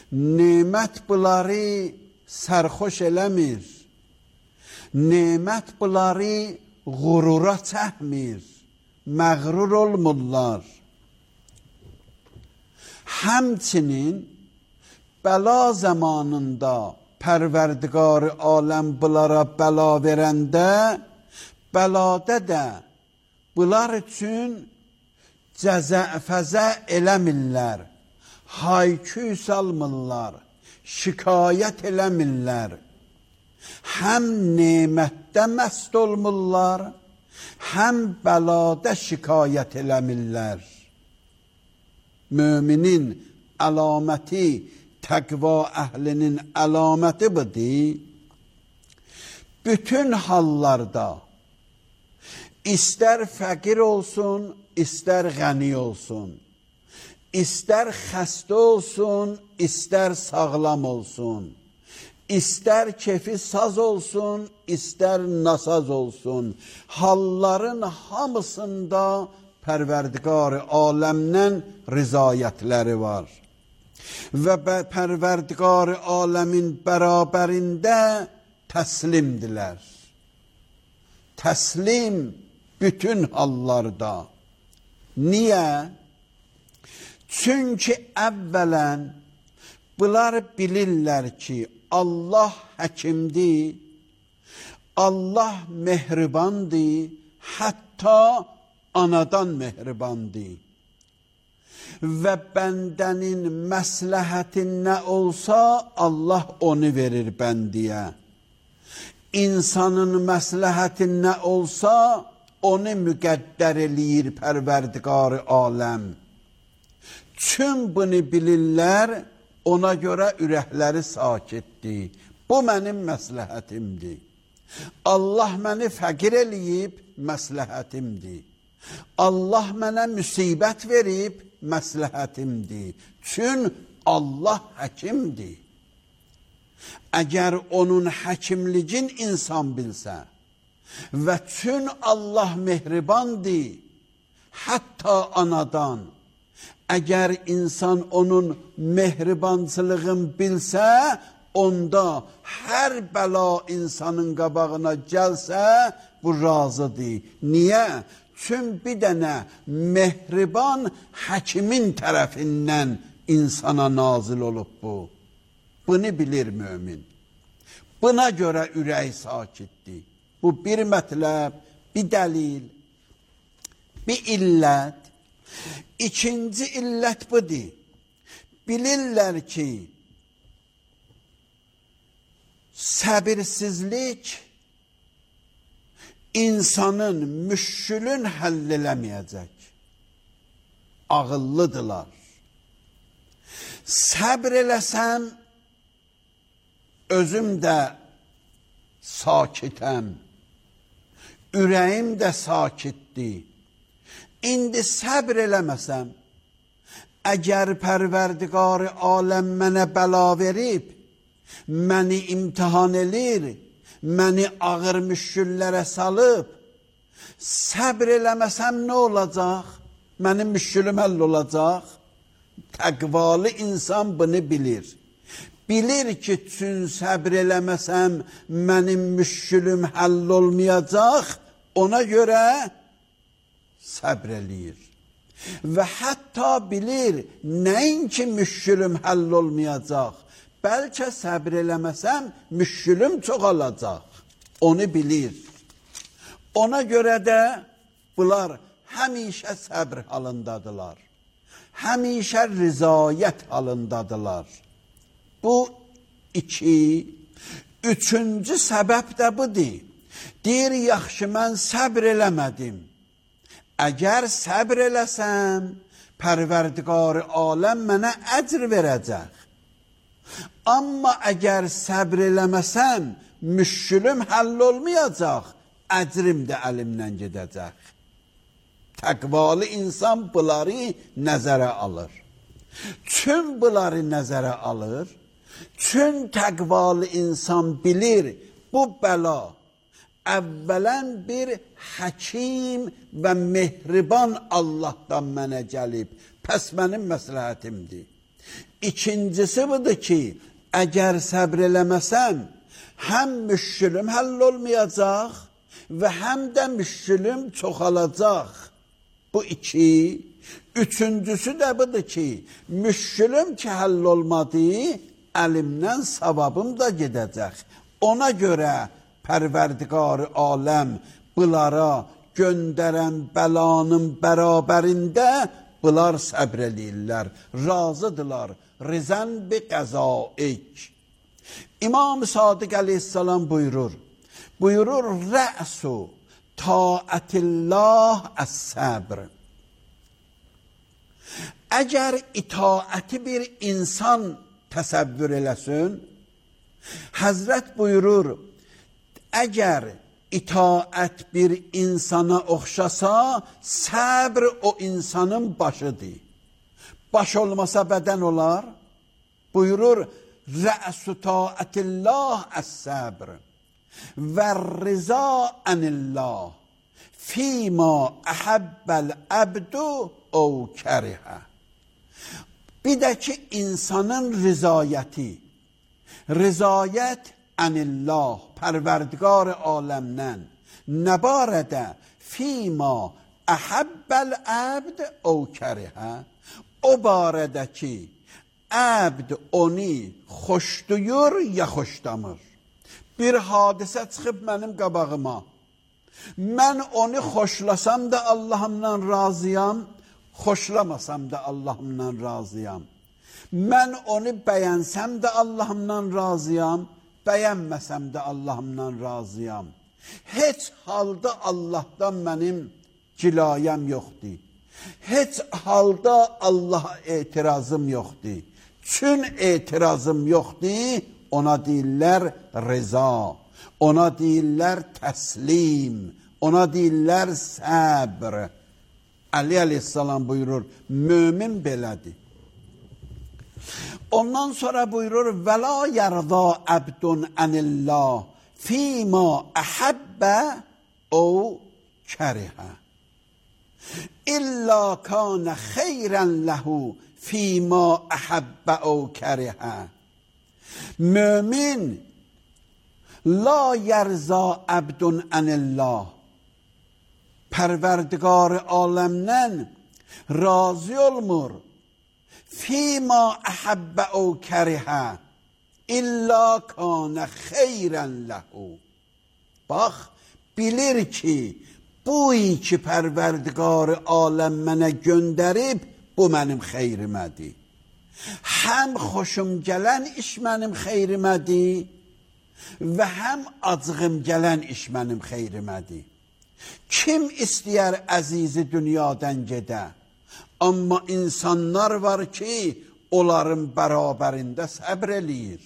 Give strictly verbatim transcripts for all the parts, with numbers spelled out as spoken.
Nemət bunları sərxoş eləmir. Nemət bunları qurura çəkmir. Məğrur olmurlar. Həmçinin bəla zamanında Pərverdigar-ı aləm bunlara bəla verəndə, bəlada da bunlar üçün cəzə-fəzə eləmirlər, hayküy salmırlar, şikayət eləmirlər. Həm nemətdə məst olmurlar, həm bəlada şikayət eləmirlər. Müminin əlaməti, təqva əhlinin əlaməti budur. Bütün hallarda, istər fəqir olsun, istər ғəni olsun, istər xəstə olsun, istər sağlam olsun, istər kefi saz olsun, istər nasaz olsun, halların hamısında Pərverdigar-ı aləmdən rizayətləri var. Və Pərverdigar-ı aləmin bərabərində təslimdilər. Təslim bütün hallarda. Niyə? Çünki əvvələn bunlar bilirlər ki, Allah həkimdir, Allah mehribandır, hətta anadan mehribandır. Və bəndənin məsləhətin nə olsa, Allah onu verir bəndiyə. İnsanın məsləhətin nə olsa, onu müqəddər eləyir Pərverdigar-ı aləm. Çün bunu bilirlər, ona görə ürəkləri sakitdir. Bu mənim məsləhətimdir. Allah məni fəqir eləyib, məsləhətimdir. Allah mənə müsibət verib, məsləhətimdir. Çün Allah həkimdir. Əgər onun həkimligin insan bilsə və çün Allah mehribandır, hətta anadan, əgər insan onun mehribancılığını bilsə, onda hər bəla insanın qabağına gəlsə, bu razıdır. Niyə? Çün bir dənə mehriban həkimin tərəfindən insana nazil olub bu. Bunu bilir mümin. Buna görə ürək sakitdir. Bu bir mətləb, bir dəlil, bir illət. İkinci illət budur. Bilirlər ki, səbirsizlik insanın müşkülün həll eləməyəcək. Ağıllıdırlar. Səbr eləsəm, özüm də sakitəm. Ürəyim də sakitdir. İndi səbr eləməsəm, əgər Pərverdigar-ı aləm mənə bəla verib, məni imtihan elir, məni ağır müşküllərə salıb, səbr eləməsəm nə olacaq? Mənim müşkülüm həll olacaq. Təqvalı insan bunu bilir. Bilir ki, çün səbr eləməsəm mənim müşkülüm həll olmayacaq, ona görə səbr eləyir. Və hətta bilir, nəinki müşkülüm həll olmayacaq, bəlkə səbr eləməsəm müşkülüm çoxalacaq. Onu bilir. Ona görə də bunlar həmişə səbr halındadılar. Həmişə rizayət halındadılar. Bu iki. Üçüncü səbəb də budur. Deyir, yaxşı, mən səbr eləmədim. Əgər səbr eləsəm, Pərverdigar-ı aləm mənə əcr verəcək. Amma əgər səbr eləməsəm, müşkülüm həll olmayacaq, əcrim də əlimdən gedəcək. Təqvalı insan bunları nəzərə alır. Çün bunları nəzərə alır, çün təqvalı insan bilir, bu bəla əvvələn bir həkim və mehriban Allahdan mənə gəlib, pəs mənim məsləhətimdir. İkincisi budur ki, əgər səbr eləməsəm, həm müşkülüm həll olmayacaq və həm də müşkülüm çoxalacaq. Bu iki. Üçüncüsü də budur ki, müşkülüm ki həll olmadı, əlimdən savabım da gedəcək. Ona görə Pərverdigar-ı aləm bunlara göndərən bəlanın bərabərində bunlar səbr eləyirlər, razıdırlar. Rizən bi qəzaik. İmam-ı Sadiq əleyhissalam buyurur, buyurur, rə'su taətillah əs-səbr. Əgər itaəti bir insan təsəvvür eləsin, Həzrət buyurur, əgər itaət bir insana oxşasa, səbr o insanın başıdır. Baş olmasa bədən olar. Buyurur, rə'su taətillah əs-səbr və riza ənillah fîmâ əhəbbəl əbdu o kərihə. Bir də ki, insanın rizayəti, rizayət ənillah, Pərverdigar-ı aləmdən, nə barədə? Fîmâ əhəbbəl əbd o kərihə. O barədə ki, əbd onu xoşduyur ya xoşdamır. Bir hadisə çıxıb mənim qabağıma. Mən onu xoşlasam da Allahımdan razıyam, xoşlamasam da Allahımdan razıyam. Mən onu bəyənsəm də Allahımdan razıyam, bəyənməsəm də Allahımdan razıyam. Heç halda Allahdan mənim cilayəm yoxdur. Heç halda Allah'a etirazım yoxdur. Çün etirazım yoxdur, ona deyirlər rıza, ona deyirlər təslim, ona deyirlər səbr. Ali aleyhissalam buyurur, mömin belədir. Ondan sonra buyurur, və la yərza əbdun ənillah fîmâ əhəbbə o kərihə. İlla kânə xeyrən ləhu fîmâ əhəbbə o kərihə. Mömin la yərza əbdun ənillah, Pərverdigar-ı aləmdən razı olmur. Fîmâ əhəbbə o kərihə İlla kânə xeyrən ləhu. Bax, bilir ki, bu iki Pərverdigar-ı aləm mənə göndərib, bu mənim xeyrimədir. Həm xoşum gələn iş mənim xeyrimədir və həm acığım gələn iş mənim xeyrimədir. Kim istəyər əzizi dünyadan gedə? Amma insanlar var ki, onların bərabərində səbr eləyir.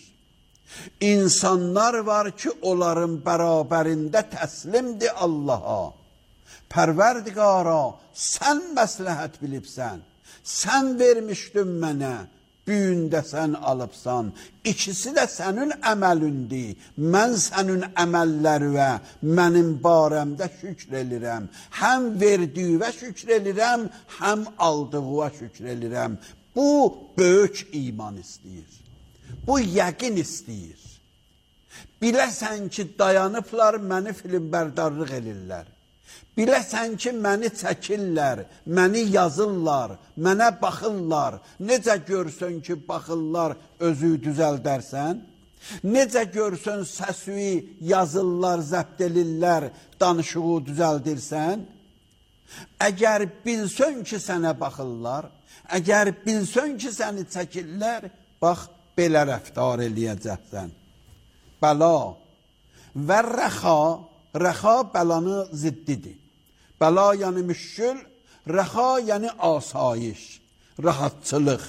İnsanlar var ki, onların bərabərində təslimdir Allaha. Pərverdigara, sən məsləhət bilibsən, sən vermişdin mənə, büyündə sən alıbsan. İkisi də sənin əməlindir. Mən sənin əməllərivə, mənim barəmdə şükr elirəm. Həm verdiyivə şükr elirəm, həm aldığıva şükr elirəm. Bu, böyük iman istəyir. Bu, yəqin istəyir. Biləsən ki, dayanıblar, məni filmberdarlıq elirlər. Biləsən ki, məni çəkirlər, məni yazırlar, mənə baxırlar. Necə görsün ki, baxırlar, özü düzəldərsən? Necə görsün səsüyü yazırlar, zəbt elirlər, danışığı düzəldirsən? Əgər bilsən ki, sənə baxırlar, əgər bilsən ki, səni çəkirlər, bax, belə rəftar eləyəcəksən. Bəla və rəxa, rəxa bəlanı ziddidir. Bəla yəni müşkül, rəxa yəni asayiş, rahatçılıq.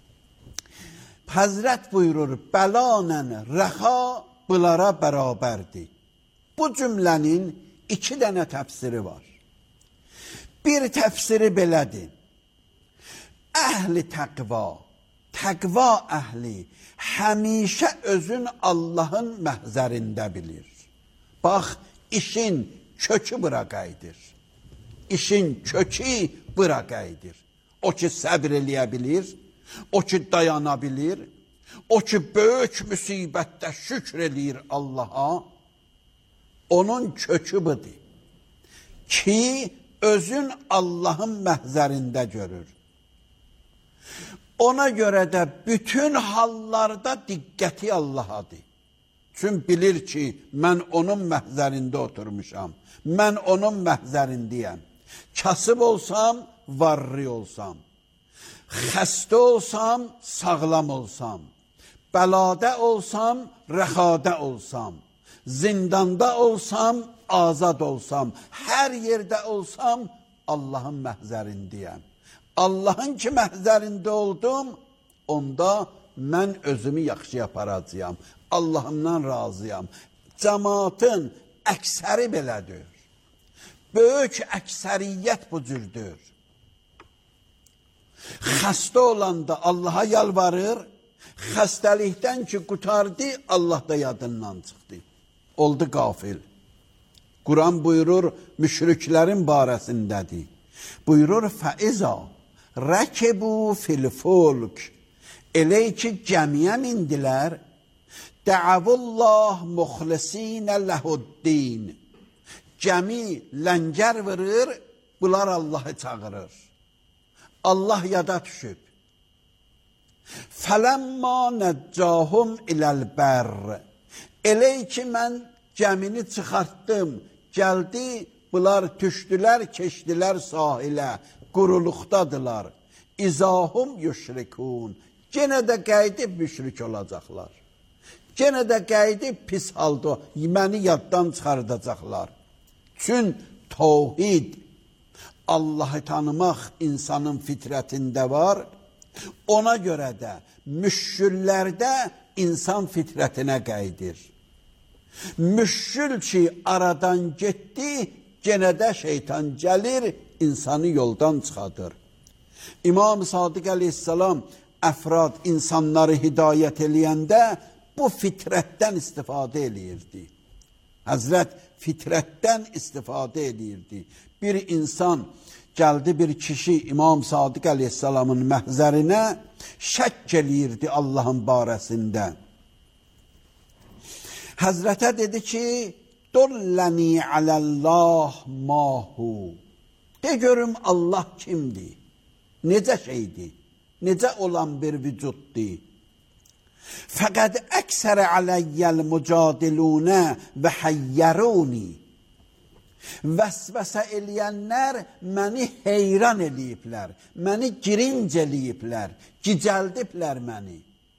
Həzrət buyurur, bəlanə rəxa bunlara bərabərdir. Bu cümlənin iki dənə təfsiri var. Bir təfsiri belədir. Əhli təqva, təqva əhli həmişə özün Allahın məhzərində bilir. Bax, işin kökü bura qayıdır. İşin kökü bura qayıdır. O ki, səbr eləyə bilir, O ki dayana bilir, o ki böyük müsibətdə şükr eləyir Allaha, onun kökü budur ki, özün Allahın məhzərində görür. Ona görə də bütün hallarda diqqəti Allahadır. Çünki bilir ki, mən onun məhzərində oturmuşam, mən onun məhzərindəyəm. Kasıb olsam, varri olsam, xəstə olsam, sağlam olsam, bəlada olsam, rəxada olsam, zindanda olsam, azad olsam, hər yerdə olsam, Allahın məhzərindəyəm. Allahın ki məhzərində oldum, onda mən özümü yaxşı yaparacağam. Allahımdan razıyam. Cəmaatın əksəri belədir. Böyük əksəriyyət bu cürdür. Xəstə olanda Allaha yalvarır, xəstəlikdən ki qutardı, Allah da yadından çıxdı. Oldu qafil. Quran buyurur, müşriklərin barəsindədir. Buyurur, fəiza rəkebu fil fulk. Elə ki, gəmiyə mindilər, dəavullah muxlisinələhuddin. Gəmi ləngər vırır, bunlar Allahı çağırır. Allah yada düşüb. Fələmma nəccahum iləl-bər. Elə ki, mən gəmini çıxartdım, gəldi, bunlar düşdülər, keçdilər sahilə, quruluqdadılar. İzahum yüşrikun. Genə də qəydib müşrik olacaqlar. Genə də qəydib pis halda məni yaddan çıxardacaqlar. Çün tövhid, Allahı tanımaq insanın fitrətində var. Ona görə də müşküllərdə insan fitrətinə qayıdır. Müşkül ki aradan getdi, genə də şeytan gəlir, insanı yoldan çıxadır. İmam Sadiq əleyhissalam əfrad insanları hidayət eləyəndə bu fitrətdən istifadə eləyirdi. Həzrət fitrətdən istifadə eləyirdi. Bir insan gəldi, bir kişi İmam Sadiq əleyhissalamın məhzərinə şək eləyirdi Allahın barəsində. Həzrətə dedi ki, Dolləni aləllah mahu. De görüm Allah kimdir? Necə şeydir? Necə olan bir vücuddur? Fəqəd əksərə aləyyəl mücadilunə və həyyəruni. Vəsvəsə eləyənlər məni heyran eləyiblər, məni girinc eləyiblər, gicəldiblər məni.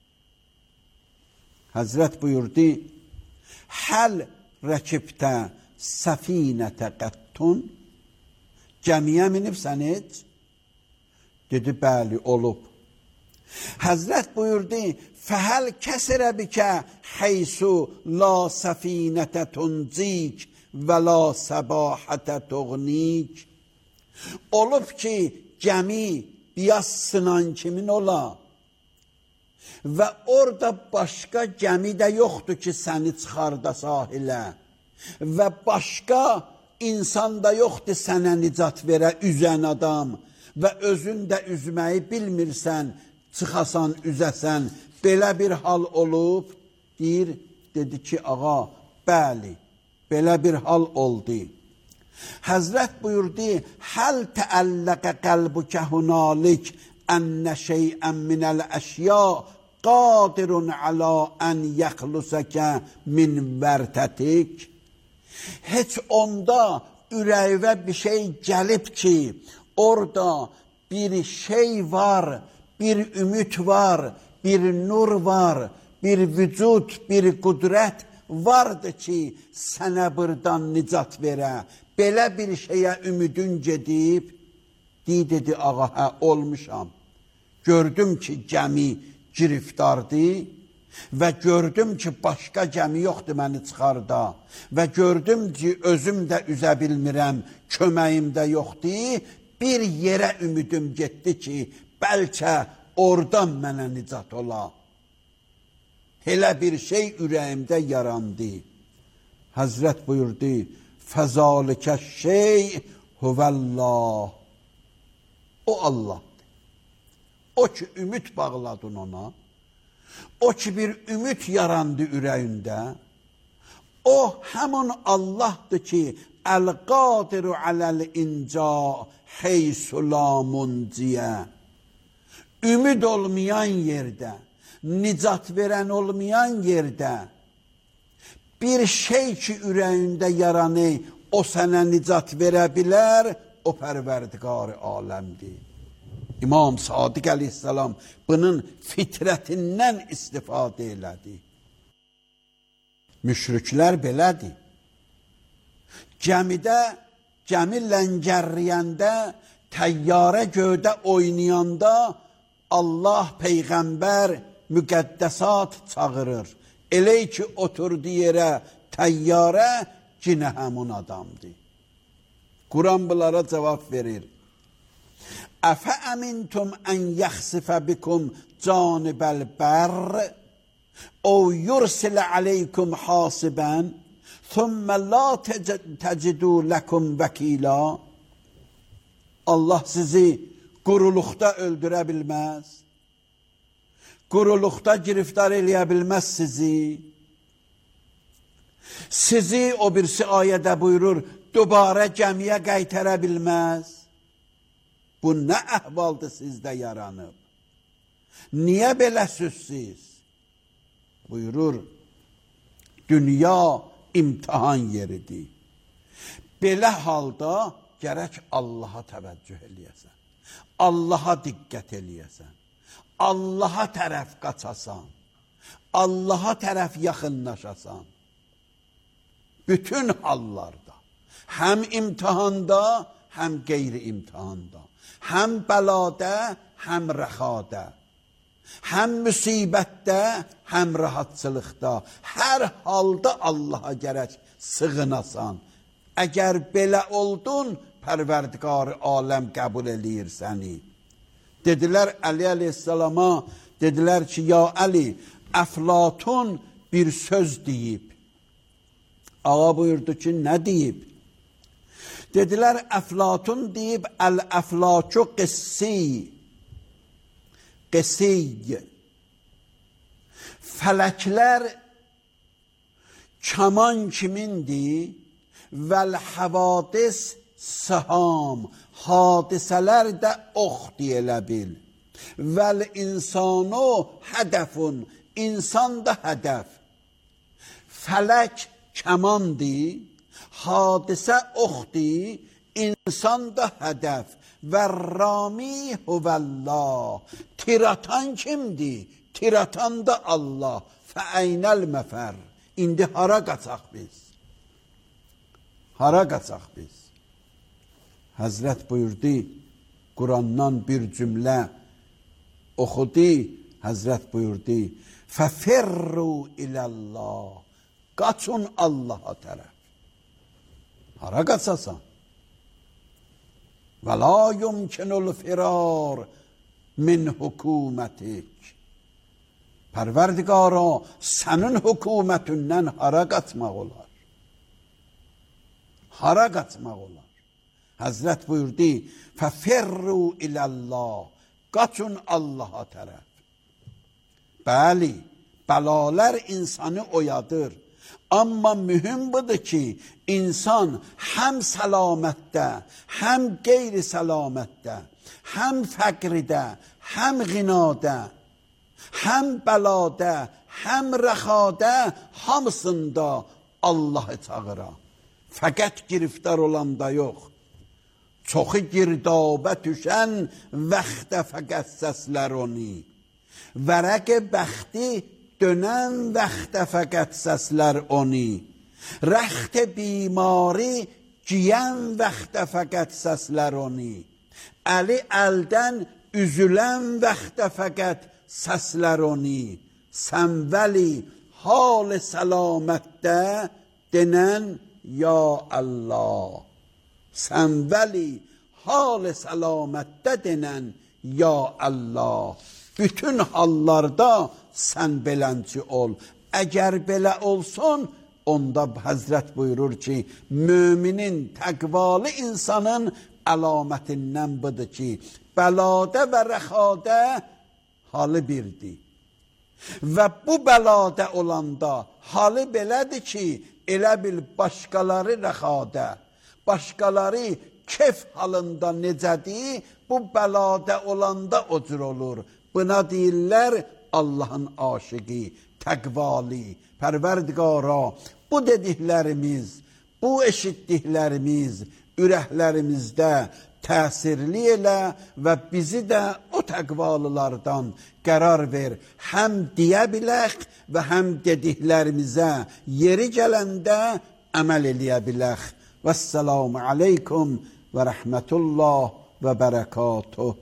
Həzrət buyurdu, həl rəkibtə səfinətə qəttun. Gəmiyə minibsən heç? Dedi, bəli, olub. Həzrət buyurdu, fəhəl kəsirə bikə heysu la səfinətə tuncik və la səbahətə tuğnik. Olub ki, gəmi biyaz sınan kimin ola? Və orada başqa gəmi də yoxdur ki, səni çıxarda sahilə. Və başqa insan da yoxdur sənə nicat verə üzən adam. Və özün də üzməyi bilmirsən, çıxasan, üzəsən, belə bir hal olub, deyir, dedi ki, ağa, bəli, belə bir hal oldu. Həzrət buyurdu, həl təəlləqə qəlbükə hunalik ənnə şeyən minəl əşya qadirun alə ən yəxlusəkə min vərtətik. Heç onda ürəyvə bir şey gəlib ki, orada bir şey var, bir ümid var, bir nur var, bir vücud, bir qudrət vardı ki, sənə buradan nicat verə. Belə bir şeyə ümidün gedib, deyir, dedi, ağa, hə, olmuşam. Gördüm ki, gəmi giriftardır və gördüm ki, başqa gəmi yoxdur məni çıxarda və gördüm ki, özüm də üzə bilmirəm, köməyim də yoxdur. Bir yerə ümidim getdi ki, bəlkə oradan mənə nicat ola. Elə bir şey ürəyimdə yarandı. Həzrət buyurdu, fəzalikə şey huvəllah. O Allahdır. O ki ümid bağladın ona, o ki bir ümid yarandı ürəyində, o həmin Allahdır ki, Əl-Qadiru aləl-inca heysulamunciyə, ümid olmayan yerdə, nicat verən olmayan yerdə, bir şey ki ürəyində yaranı, o sənə nicat verə bilər, o pərverdigar-ı aləmdir. İmam Sadiq əleyhissalam bunun fitrətindən istifadə elədi. Müşriklər belədir. Gəmidə, gəmi ləngərləyəndə, təyyarə göydə oynayanda Allah, Peyğəmbər, müqəddəsat çağırır. Elə ki, oturdu yerə təyyarə, cinə həmun adamdır. Quran bunlara cavab verir. Əfə əmintum ən yəxsifə bikum canibəl bərr, o yursilə aleykum hasibən, thümmə la təcidu ləkum vəkila. Allah sizi quruluqda öldürə bilməz, quruluqda giriftar eləyə bilməz sizi. Sizi o birisi ayədə buyurur, dübarə gəmiyə qaytara bilməz. Bu nə əhvaldır sizdə yaranıb? Niyə belə sözsüz? Buyurur, dünya imtihan yeridir. Belə halda gərək Allaha təvəccüh eləyəsən. Allaha diqqət eləyəsən. Allaha tərəf qaçasan. Allaha tərəf yaxınlaşasan. Bütün hallarda, həm imtihanda, həm qeyri imtihanda, həm bəlada, həm rəxada, həm müsibətdə, həm rahatçılıqda, hər halda Allaha gərək sığınasan. Əgər belə oldun, Pərverdigar-ı aləm qəbul eləyir səni. Dedilər Əli əleyhissalama, dedilər ki, ya Əli, Əflatun bir söz deyib. Ağa buyurdu ki, nə deyib? Dedilər, Əflatun deyib, Əl-əflaku qissi, qisiy. Fələklər kaman kimindir? Vəl-həvadis səham, hadisələr də ox deyilə bil. Vəl-insanu hədəfun, insan da hədəf. Fələk kamandir, hadisə oxdir, insan da hədəf. Vərrami huvəllah, tiratan kimdir? Tiratan da Allah. Fəəynəl məfər, indi hara qaçaq biz? Hara qaçaq biz? Həzrət buyurdu, Qurandan bir cümlə oxudu, Həzrət buyurdu, fəfirru iləllah, qaçın Allaha tərəf. Hara qaçasan? Və la yumkinul firar min hukumətik. Pərverdigara, sənin hökumətindən hara qaçmaq olar? Hara qaçmaq olar? Həzrət buyurdu, fəfirru iləllah, qaçın Allaha tərəf. Bəli, bəlalar insanı oyadır. Amma mühüm budur ki, insan həm səlamətdə, həm qeyri-səlamətdə, həm fəqridə, həm ğinada, həm bəlada, həm rəxada, hamısında Allahı çağıra. Fəqət giriftar olanda yox. Çoxu girdabə düşən vəxtə fəqət səslər onu. Vərəq bəxti dönən vəxtə fəqət səslər onu. Rəxt bimari giyən vəxtə fəqət səslər onu. Əli əldən üzülən vəxtə fəqət səslər onu. Səmvəli hal səlamətdə denən ya Allah. Səmvəli hal səlamətdə denən ya Allah. Bütün hallarda sən belənçi ol. Əgər belə olsun, onda Həzrət buyurur ki, müminin, təqvalı insanın əlamətindən budur ki, bəlada və rəxada halı birdir. Və bu bəlada olanda halı belədir ki, elə bil başqaları rəxada, başqaları kef halında necədir, bu bəlada olanda o cür olur. Buna deyirlər Allahın aşıqı, təqvali, pərverdigara. Bu dediklərimiz, bu eşitdiklərimiz ürəklərimizdə təsirli elə və bizi də o təqvalılardan qərar ver. Həm deyə bilək və həm dediklərimizə yeri gələndə əməl eləyə bilək. Vəssalamu aleykum və rəhmətullah və bərəkatuh.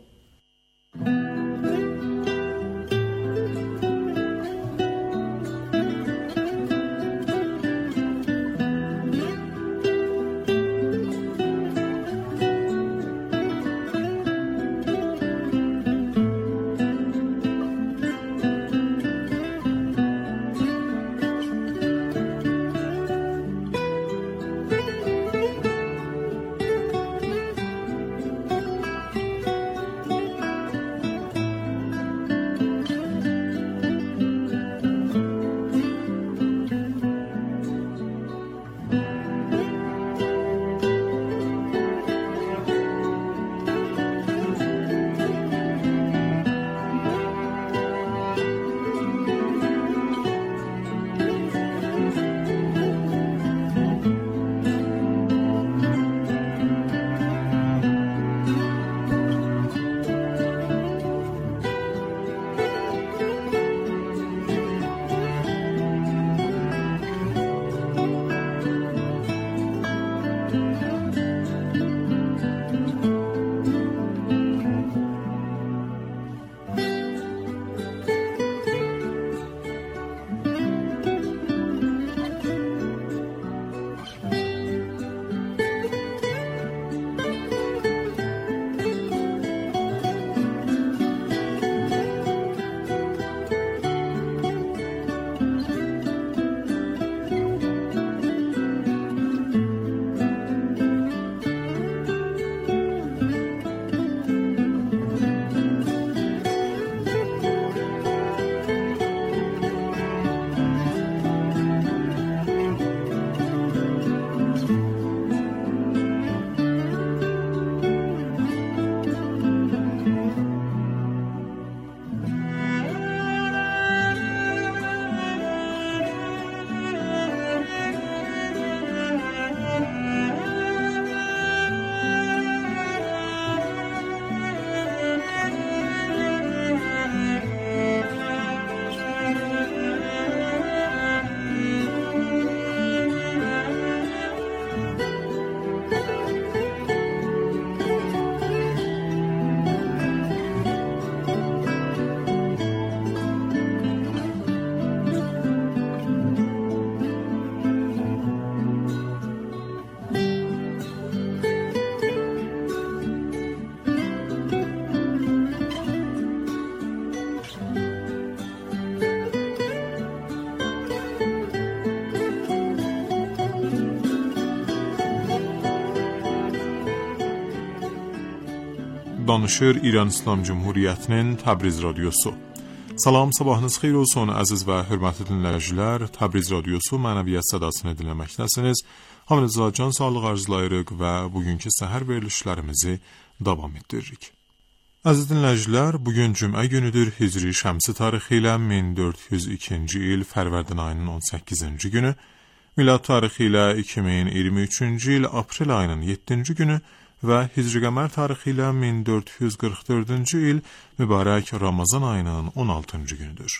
Danışır İran İslam Cumhuriyyətinin Təbriz Radiosu. Salam, sabahınız xeyir olsun əziz və hörmətli dinləyicilər. Təbriz Radiosu mənəviyyat sədasını dinləməkdəsiniz. Hamınıza can sağlıq arzulayırıq və bugünkü səhər verilişlərimizi davam etdiririk. Əziz dinləyicilər, bugün cümə günüdür. Hicri şəmsi tarixi ilə min dörd yüz ikinci il Fərvərdin ayının on səkkizinci günü, milad tarixi ilə iki min iyirmi üçüncü il aprel ayının yeddinci günü və Hicri qəmər tarixi ilə min dörd yüz qırx dördüncü il mübarək Ramazan ayının on altıncı günüdür.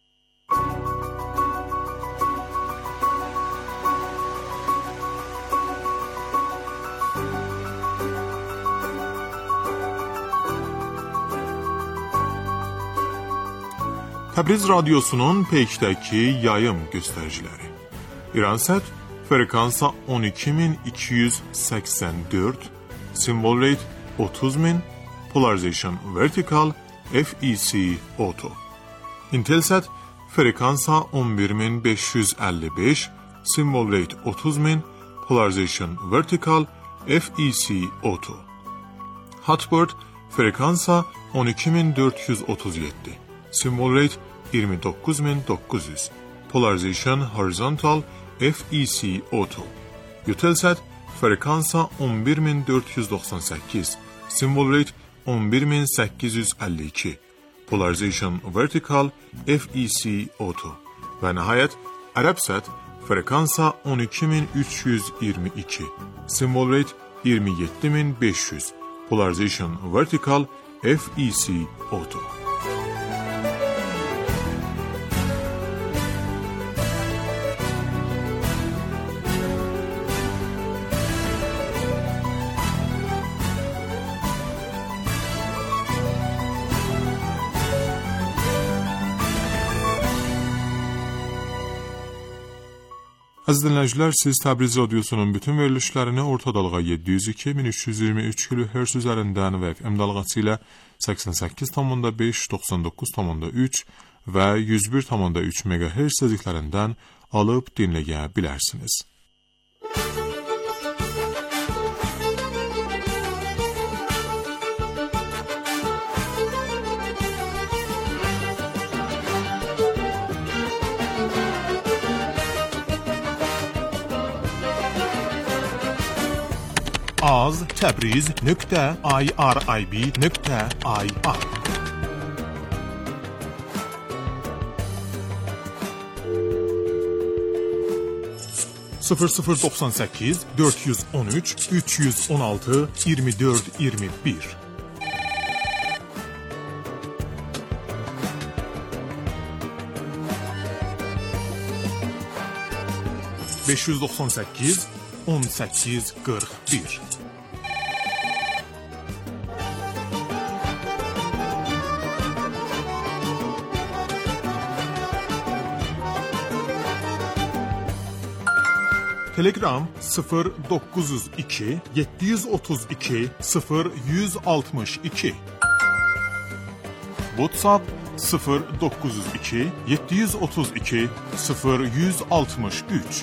Təbriz Radiosunun peykdəki yayım göstəriciləri. İransat frekansa on iki min iki yüz səksən dörd, symbol rate otuz min, polarization vertical, F E C auto. Intelsat frekansa on bir min beş yüz əlli beş, symbol rate otuz min, polarization vertical, F E C auto. Hotbird frekansa on iki min dörd yüz otuz yedi, symbol rate iyirmi dokuz bin dokuz yüz, polarization horizontal F E C auto. Eutelsat frekansa on bir min dörd yüz doxsan səkkiz, symbol rate on bir min səkkiz yüz əlli iki, polarization vertical F E C auto. Və nəhayət Arabsat frekansa on iki min üç yüz iyirmi iki, symbol rate iyirmi yeddi min beş yüz, polarization vertical F E C auto. Aziz dinləyicilər, siz Təbriz Radiosunun bütün verilişlərini orta dalğa yeddi yüz iki min üç yüz iyirmi üç kilohertz üzərindən və F M dalğası ilə səksən səkkiz tam beş, doxsan doqquz tam üç və yüz bir tam üç megahertz tezliklərindən alıb dinləyə bilərsiniz. az təbriz nöqtə irib nöqtə ir sıfır sıfır doxsan səkkiz dörd yüz on üç üç yüz on altı iyirmi dörd iyirmi bir beş yüz doxsan səkkiz on səkkiz qırx bir Telegram sıfır doqquz yüz iki yeddi yüz otuz iki sıfır yüz altmış iki WhatsApp sıfır doqquz yüz iki yeddi yüz otuz iki sıfır yüz altmış üç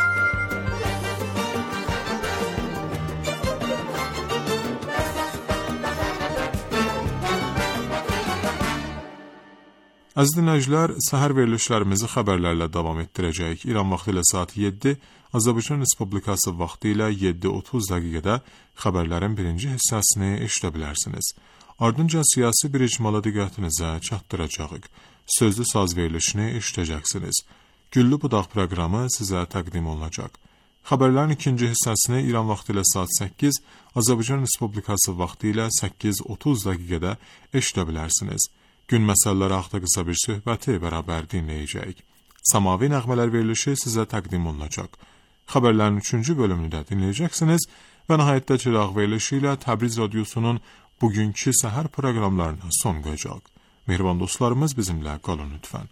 Əziz dinləyicilər, səhər verilişlərimizi xəbərlərlə davam etdirəcəyik. İran vaxtı ilə saat yeddi, Azərbaycan Respublikası vaxtı ilə yeddi otuz dəqiqədə xəbərlərin birinci hissəsini eşidə bilərsiniz. Ardınca siyasi bir icmala diqqətinizə çatdıracağıq. Sözlü saz verilişini eşidəcəksiniz. Güllü Budaq proqramı sizə təqdim olunacaq. Xəbərlərin ikinci hissəsini İran vaxtı ilə saat səkkiz, Azərbaycan Respublikası vaxtı ilə səkkiz otuz dəqiqədə eşidə bilərsiniz. Gün məsələləri haqda qısa bir söhbəti bərabər dinləyəcəyik. Samavi nəğmələr verilişi sizə təqdim olunacaq. Xəbərlərin üçüncü bölümünü də dinləyəcəksiniz və nəhayətdə çıraq verilişi ilə Təbriz Radiosunun bugünkü səhər proqramlarına son qoyacaq. Mehriban dostlarımız bizimlə qalın lütfən.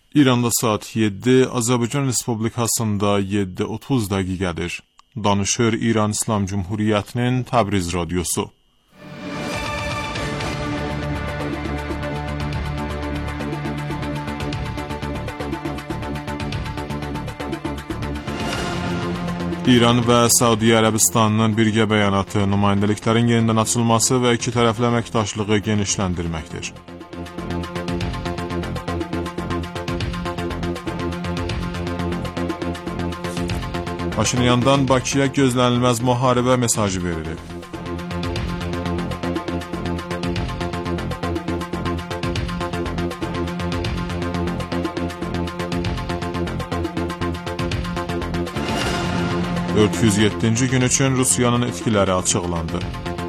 İranda saat yeddi, Azərbaycan Respublikasında yeddi otuz dəqiqədir. Danışır İran İslam Cumhuriyyətinin Təbriz Radyosu. İran və Səudiyyə Ərəbistanının birgə bəyanatı nümayəndəliklərin yenidən açılması və iki tərəfli əməkdaşlığı genişləndirməkdir. Paşinyandan Bakıya gözlənilməz müharibə mesajı verilib. dörd yüz yeddinci gün üçün Rusiyanın etkiləri açıqlandı.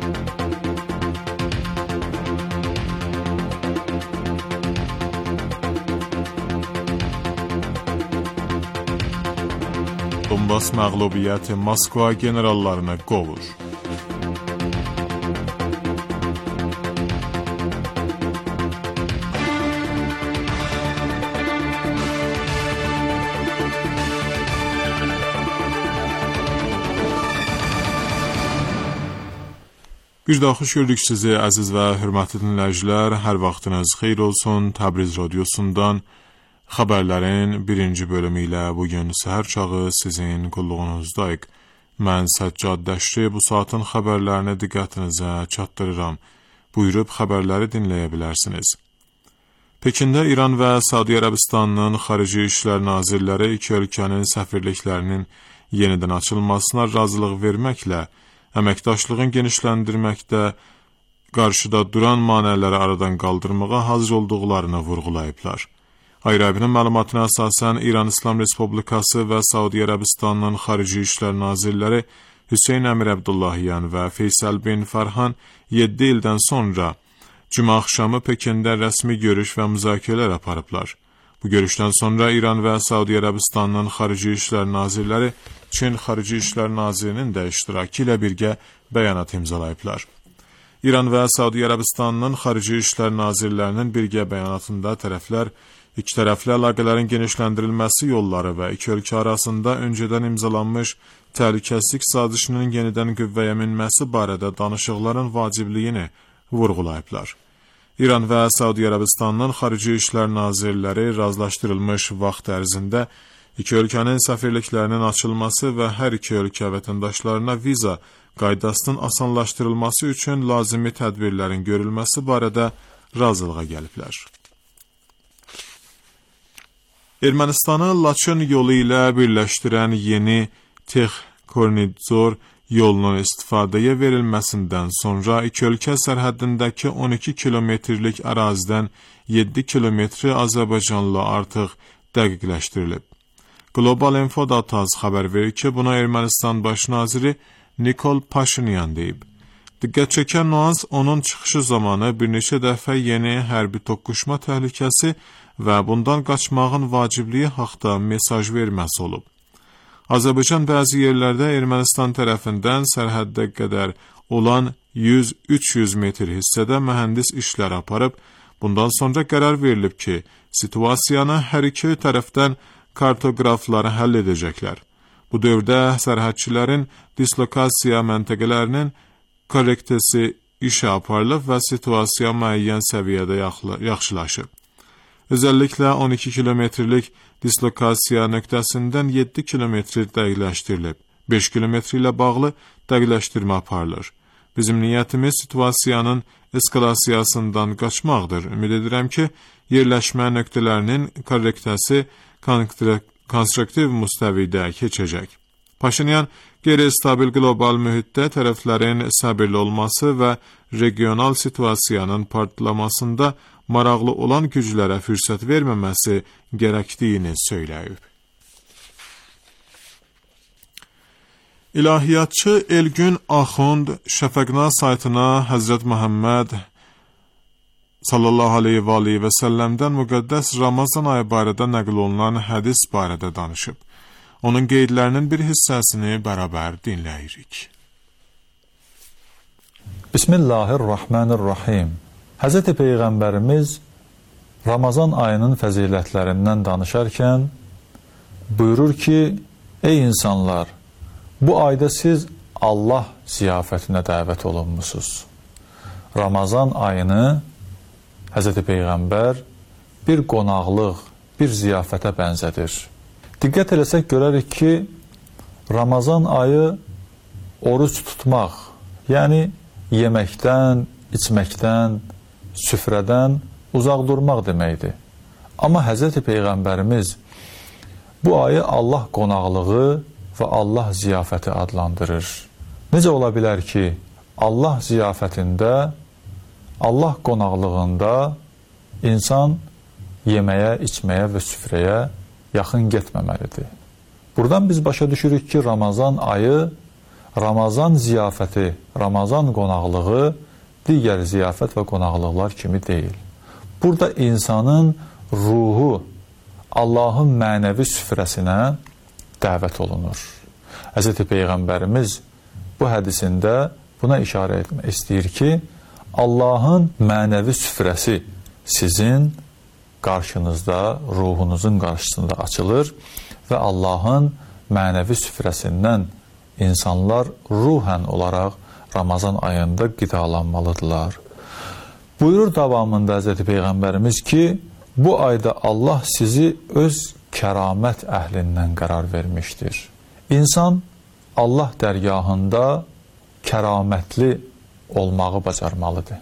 Donbas məğlubiyyəti Moskva generallarını qovur. Bir daha xoş gördük sizi əziz və hörmətli dinləyicilər. Hər vaxtınız xeyir olsun. Təbriz Radyosundan xəbərlərin birinci bölümü ilə bugün səhər çağı sizin qulluğunuzdayıq. Mən Səccad Dəşri bu saatin xəbərlərini diqqətinizə çatdırıram. Buyurub xəbərləri dinləyə bilərsiniz. Pekində İran və Səudiyyə Ərəbistanının Xarici İşlər Nazirləri iki ölkənin səfirliklərinin yenidən açılmasına razılıq verməklə əməkdaşlığın genişləndirməkdə qarşıda duran manələri aradan qaldırmağa hazır olduqlarını vurğulayıblar. Ayrı-ayrının məlumatına əsasən İran İslam Respublikası və Səudiyyə Ərəbistanının Xarici İşlər Nazirləri Hüseyn Əmir Əbdullahyan və Feysəl bin Fərhan yeddi ildən sonra Cümə axşamı Pekində rəsmi görüş və müzakirələr aparıblar. Bu görüşdən sonra İran və Səudiyyə Ərəbistanının Xarici İşlər Nazirləri Çin Xarici İşlər Nazirinin də iştirakı ilə birgə bəyanat imzalayıblar. İran və Səudiyyə Ərəbistanının Xarici İşlər Nazirlərinin birgə bəyanatında tərəflər İki tərəfli əlaqələrin genişləndirilməsi yolları və iki ölkə arasında öncədən imzalanmış təhlükəsizlik sazişinin yenidən qüvvəyə minməsi barədə danışıqların vacibliyini vurğulayıblar. İran və Səudiyyə Ərəbistanının Xarici İşlər Nazirləri razılaşdırılmış vaxt ərzində iki ölkənin səfirliklərinin açılması və hər iki ölkə vətəndaşlarına viza qaydasının asanlaşdırılması üçün lazımi tədbirlərin görülməsi barədə razılığa gəliblər. Ermənistanı Laçın yolu ilə birləşdirən yeni Tex-Kornidzor yolunun istifadəyə verilməsindən sonra iki ölkə sərhəddindəki on iki kilometrlik ərazidən yeddi kilometri Azərbaycanla artıq dəqiqləşdirilib. Global Info Dataz xəbər verir ki, buna Ermənistan baş naziri Nikol Paşinyan deyib. Diqqət çəkən nüans onun çıxışı zamanı bir neçə dəfə yeni hərbi toqquşma təhlükəsi və bundan qaçmağın vacibliyi haqda mesaj verməsi olub. Azərbaycan bəzi yerlərdə Ermənistan tərəfindən sərhəddə qədər olan yüz üç yüz metr hissədə mühəndis işlər aparıb, bundan sonra qərar verilib ki, situasiyanı hər iki tərəfdən kartoqrafları həll edəcəklər. Bu dövrdə sərhədçilərin dislokasiya məntəqələrinin korrektesi işə aparılıb və situasiya müəyyən səviyyədə yaxşılaşıb. Özəlliklə on iki kilometrlik dislokasiya nöqtəsindən yeddi kilometr dəqiqləşdirilib. beş kilometr ilə bağlı dəqiqləşdirmə aparılır. Bizim niyyətimiz situasiyanın eskalasiyasından qaçmaqdır. Ümid edirəm ki, yerləşmə nöqtələrinin korrektəsi konstruktiv müstəvidə keçəcək. Paşinyan, qeyri-stabil qlobal mühitdə tərəflərin səbirli olması və regional situasiyanın partlamasında maraqlı olan güclərə fürsət verməməsi gərəkdiyini söyləyib. İlahiyyatçı Elgün Axund Şəfəqna saytına Həzrət Məhəmməd sallallahu aleyhi və aleyhi və səlləmdən müqəddəs Ramazan ayı barədə nəql olunan hədis barədə danışıb. Onun qeydlərinin bir hissəsini bərabər dinləyirik. Bismillahirrahmanirrahim. Həzrəti Peyğəmbərimiz Ramazan ayının fəzilətlərindən danışarkən buyurur ki, ey insanlar, bu ayda siz Allah ziyafətinə dəvət olunmusunuz. Ramazan ayını Həzrəti Peyğəmbər bir qonaqlıq, bir ziyafətə bənzədir. Diqqət eləsək görərik ki, Ramazan ayı oruç tutmaq, yəni yeməkdən, içməkdən, süfrədən uzaq durmaq deməkdir. Amma Həzrəti Peyğəmbərimiz bu ayı Allah qonaqlığı və Allah ziyafəti adlandırır. Necə ola bilər ki, Allah ziyafətində, Allah qonaqlığında insan yeməyə, içməyə və süfrəyə yaxın getməməlidir. Buradan biz başa düşürük ki, Ramazan ayı, Ramazan ziyafəti, Ramazan qonaqlığı digər ziyafət və qonaqlıqlar kimi deyil. Burada insanın ruhu Allahın mənəvi süfrəsinə dəvət olunur. Həzrəti Peyğəmbərimiz bu hədisində buna işarə etmək istəyir ki, Allahın mənəvi süfrəsi sizin qarşınızda, ruhunuzun qarşısında açılır və Allahın mənəvi süfrəsindən insanlar ruhən olaraq Ramazan ayında qidalanmalıdırlar. Buyurur davamında Həzrəti Peyğəmbərimiz ki, bu ayda Allah sizi öz kəramət əhlindən qərar vermişdir. İnsan Allah dərgahında kəramətli olmağı bacarmalıdır.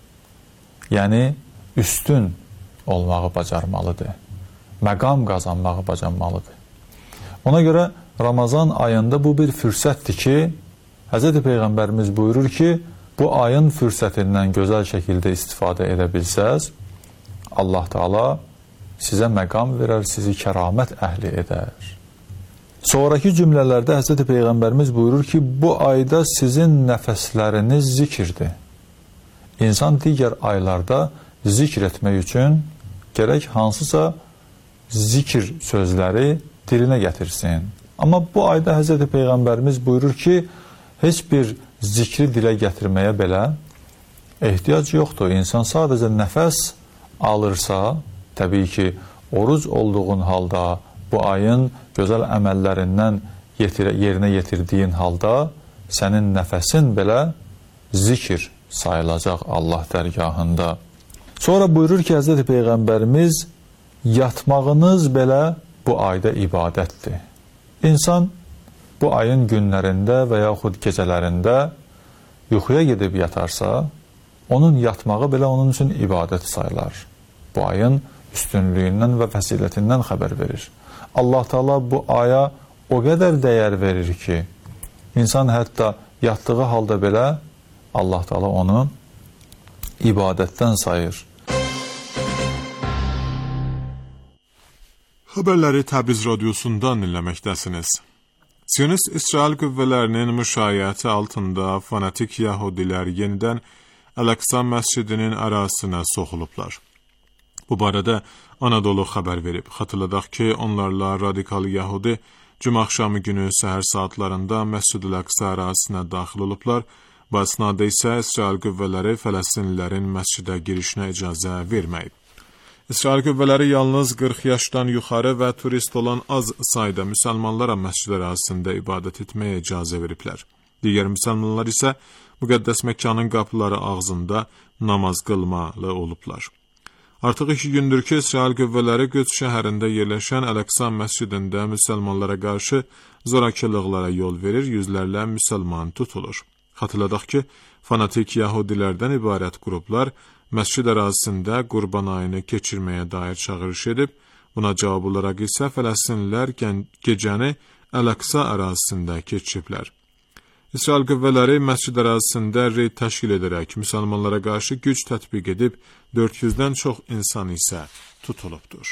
Yəni, üstün olmağı bacarmalıdır. Məqam qazanmağı bacarmalıdır. Ona görə Ramazan ayında bu bir fürsətdir ki, Həzrəti Peyğəmbərimiz buyurur ki, bu ayın fürsətindən gözəl şəkildə istifadə edə bilsəz, Allah Teala sizə məqam verər, sizi kəramət əhli edər. Sonraki cümlələrdə Həzrəti Peyğəmbərimiz buyurur ki, bu ayda sizin nəfəsləriniz zikirdir. İnsan digər aylarda zikr etmək üçün gərək hansısa zikr sözləri dilinə gətirsin. Amma bu ayda Həzrəti Peyğəmbərimiz buyurur ki, heç bir zikri dilə gətirməyə belə ehtiyac yoxdur. İnsan sadəcə nəfəs alırsa, təbii ki, oruc olduğun halda, bu ayın gözəl əməllərindən yetirə, yerinə yetirdiyin halda, sənin nəfəsin belə zikir sayılacaq Allah dərgahında. Sonra buyurur ki, Həzrəti Peyğəmbərimiz, yatmağınız belə bu ayda ibadətdir. İnsan bu ayın günlərində və yaxud gecələrində yuxuya gedib yatarsa, onun yatmağı belə onun üçün ibadət sayılar. Bu ayın üstünlüyündən və fəzilətindən xəbər verir. Allah Teala bu aya o qədər dəyər verir ki, insan hətta yatdığı halda belə Allah Teala onu ibadətdən sayır. Xəbərləri Təbriz radiosundan dinləməkdəsiniz. Siyonist İsrail qüvvələrinin müşayiəti altında fanatik Yahudilər yenidən Əl-Əqsa məscidinin ərazisinə soxulublar. Bu barədə Anadolu xəbər verib. Xatırladaq ki, onlarla radikal Yahudi cümə axşamı günü səhər saatlarında Məscid-ül Əqsa ərazisinə daxil olublar. Bu əsnada isə İsrail qüvvələri Fələstinlilərin məscidə girişinə icazə verməyib. İsrail qüvvələri yalnız qırx yaşdan yuxarı və turist olan az sayda müsəlmanlara məscid ərazisində ibadət etməyə icazə veriblər. Digər müsəlmanlar isə müqəddəs məkanın qapıları ağzında namaz qılmalı olublar. Artıq iki gündür ki, İsrail qüvvələri Qüds şəhərində yerləşən Əl-Əqsa məscidində müsəlmanlara qarşı zorakılıqlara yol verir, yüzlərlə müsəlman tutulur. Xatırladaq ki, fanatik Yahudilərdən ibarət qruplar məscid ərazisində Qurban ayını keçirməyə dair çağırış edib, buna cavab olaraq isə Fələstinlilər gecəni Əl-Əqsa ərazisində keçiriblər. İsrail qüvvələri məscid ərazisində reyd təşkil edərək müsəlmanlara qarşı güc tətbiq edib, dörd yüzdən çox insan isə tutulubdur.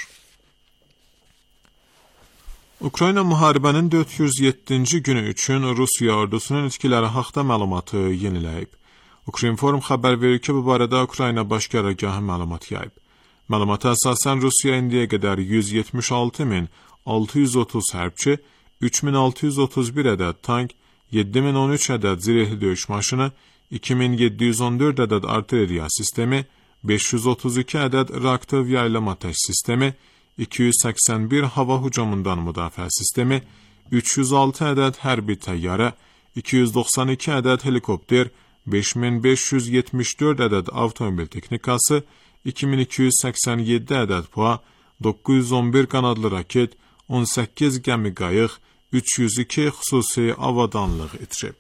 Ukrayna müharibənin dörd yüz yeddinci günü üçün Rusiya ordusunun itkiləri haqda məlumatı yeniləyib. Ukrinform xəbər verir ki, bu barədə Ukrayna baş qərargahı məlumat yayıb. Məlumata əsasən Rusiya indiyə qədər yüz yetmiş altı min altı yüz otuz hərbçi, üç min altı yüz otuz bir ədəd tank, yeddi min on üç ədəd zirehli döyüş maşını, iki min yeddi yüz on dörd ədəd artilleriya sistemi beş yüz otuz iki ədəd reaktiv yaylama təş sistemi, iki yüz səksən bir hava hücumundan müdafiə sistemi, üç yüz altı ədəd hərbi təyyarə, iki yüz doxsan iki ədəd helikopter, beş min beş yüz yetmiş dörd ədəd avtomobil texnikası, iki min iki yüz səksən yeddi ədəd PUA, doqquz yüz on bir qanadlı raket, on səkkiz gəmi qayıq, üç yüz iki xüsusi avadanlıq itirib.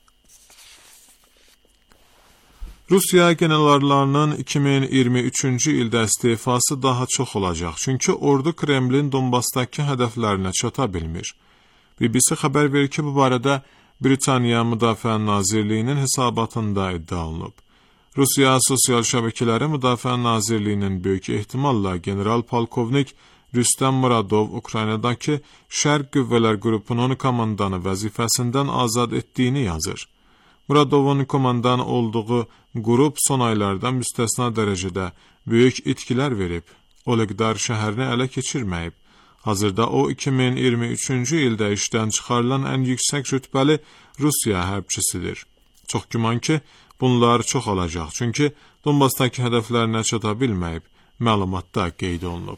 Rusiya generallarının iki min iyirmi üçüncü ildə istifası daha çox olacaq, çünki ordu Kremlin Donbasdakı hədəflərinə çata bilmir. B B C xəbər verir ki, bu barədə Britaniya Müdafiə Nazirliyinin hesabatında iddia olunub. Rusiya sosial şəbəkələri Müdafiə Nazirliyinin böyük ehtimalla general polkovnik Rüstəm Muradov Ukraynadakı Şərq Qüvvələr qrupunun komandanı vəzifəsindən azad etdiyini yazır. Muradovun komandan olduğu qrup son aylarda müstəsna dərəcədə böyük itkilər verib, Olegdar şəhərini ələ keçirməyib. Hazırda o iki min iyirmi üçüncü ildə işdən çıxarılan ən yüksək rütbəli Rusiya hərbçisidir. Çox güman ki, bunlar çox olacaq, çünki Donbasdakı hədəflərinə çata bilməyib, məlumatda qeyd olunub.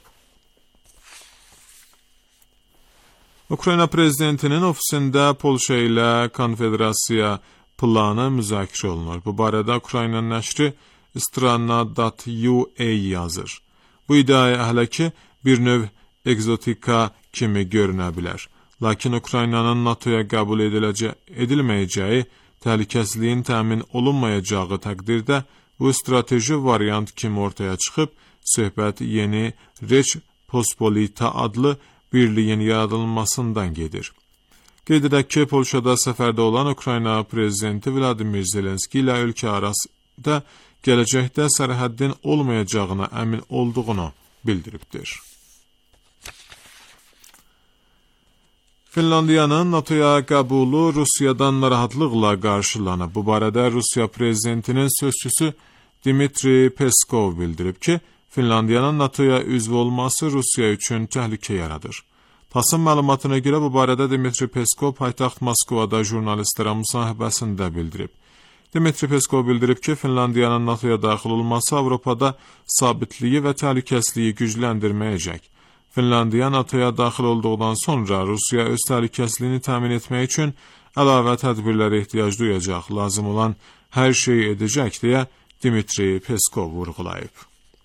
Ukrayna prezidentinin ofisində Polşa ilə konfederasiya planı müzakirə olunur. Bu barədə Ukrayna nəşri strana nöqtə u a yazır. Bu iddia hələ ki bir növ egzotika kimi görünə bilər. Lakin Ukraynanın NATOya qəbul ediləcə, edilməyəcəyi, təhlükəsizliyin təmin olunmayacağı təqdirdə bu strateji variant kimi ortaya çıxıb, söhbət yeni Reç Pospolita adlı birliyin yaradılmasından gedir. Qeyd edək ki, Polşada səfərdə olan Ukrayna prezidenti Vladimir Zelenski ilə ölkə arasında gələcəkdə sərhəddin olmayacağına əmin olduğunu bildiribdir. Finlandiyanın NATOya qəbulu Rusiyadan narahatlıqla qarşılanıb. Bu barədə Rusiya prezidentinin sözçüsü Dmitri Peskov bildirib ki, Finlandiyanın NATOya üzv olması Rusiya üçün təhlükə yaradır. TASS-ın məlumatına görə bu barədə Dmitri Peskov paytaxt Moskvada jurnalistlərə müsahibəsində bildirib. Dmitri Peskov bildirib ki, Finlandiyanın NATOya daxil olması Avropada sabitliyi və təhlükəsizliyi gücləndirməyəcək. Finlandiya NATOya daxil olduqdan sonra Rusiya öz təhlükəsizliyini təmin etmək üçün əlavə tədbirlərə ehtiyac duyacaq, lazım olan hər şeyi edəcək deyə Dmitri Peskov vurğulayıb.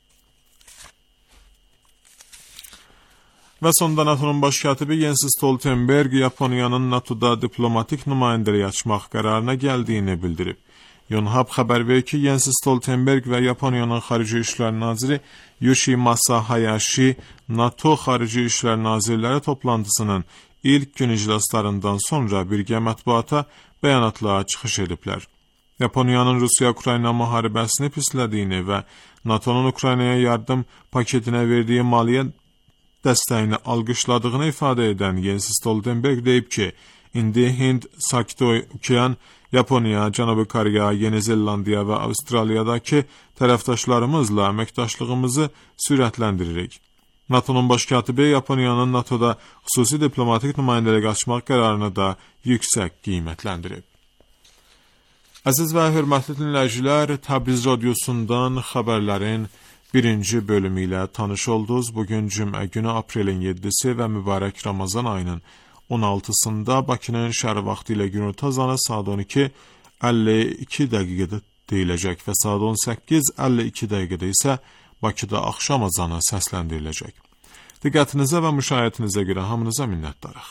Və sonda NATO'nun baş katibi Jens Stoltenberg Yaponiyanın NATO'da diplomatik nümayəndəlik açmaq qərarına gəldiyini bildirib. Yonhap xəbər verir ki, Jens Stoltenberg və Yaponiyanın Xarici İşlər Naziri Yoshimasa Hayashi NATO Xarici İşlər Nazirləri toplantısının ilk gün iclaslarından sonra birgə mətbuata bəyanatla çıxış ediblər. Yaponiyanın Rusiya-Ukrayna müharibəsini pislədiyini və NATO'nun Ukraynaya yardım paketinə verdiyi maliyyə dəstəyini alqışladığını ifadə edən Jens Stoltenberg deyib ki, indi Hind, Sakit Okean, Yaponiya, Cənubi Koreya, Yeni Zelandiya və Avstraliyadakı tərəfdaşlarımızla əməkdaşlığımızı sürətləndiririk. NATO'nun baş katibi Yaponiyanın NATO'da xüsusi diplomatik nümayəndəlik açmaq qərarını da yüksək qiymətləndirib. Əziz və hörmətli dinləyicilər, Təbriz radiosundan xəbərlərin birinci bölümü ilə tanış oldunuz. Bugün cümə günü aprelin yeddisi və mübarək Ramazan ayının on altısında Bakının şəhər vaxtı ilə günorta azanı saat on iki əlli iki dəqiqədə deyiləcək və saat on səkkiz əlli iki dəqiqədə isə Bakıda axşam azanı səsləndiriləcək. Diqqətinizə və müşahiyyətinizə görə hamınıza minnətdarıq.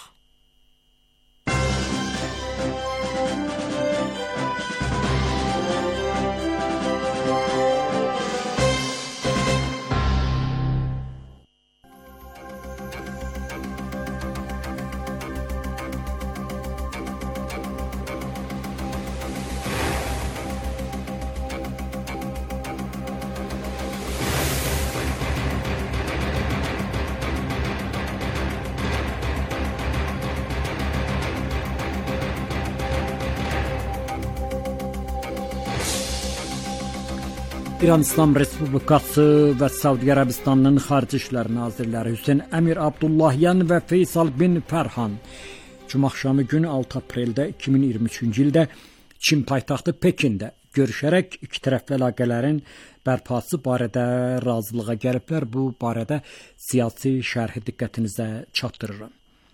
İran İslam Respublikası və Səudiyyə Ərəbistanının Xarici İşlər Nazirləri Hüseyn Əmir Abdullahyan və Feysal bin Fərhan cümə axşamı günü altı apreldə iki min iyirmi üçüncü ildə Çin paytaxtı Pekində görüşərək iki tərəfli əlaqələrin bərpası barədə razılığa gəliblər. Bu barədə siyasi şərhi diqqətinizə çatdırıram.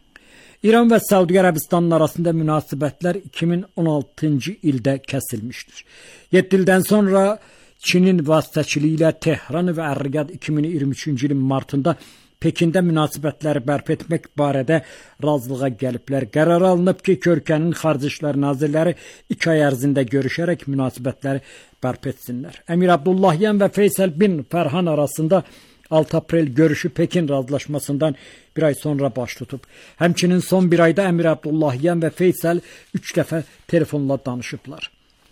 İran və Səudiyyə Ərəbistanının arasında münasibətlər iki min on altıncı ildə kəsilmişdir. yeddi ildən sonra Çinin vasitəçiliyi ilə Tehran və Ər-Riyad iki min iyirmi üçüncü ilin martında Pekində münasibətləri bərpa etmək barədə razılığa gəliblər. Qərar alınıb ki, Körkənin Xarici İşlər Nazirləri iki ay ərzində görüşərək münasibətləri bərpa etsinlər. Əmir Abdullahyan və Feysal bin Fərhan arasında altı aprel görüşü Pekin razılaşmasından bir ay sonra baş tutub. Həmçinin son bir ayda Əmir Abdullahyan və Feysal üç dəfə telefonla danışıblar.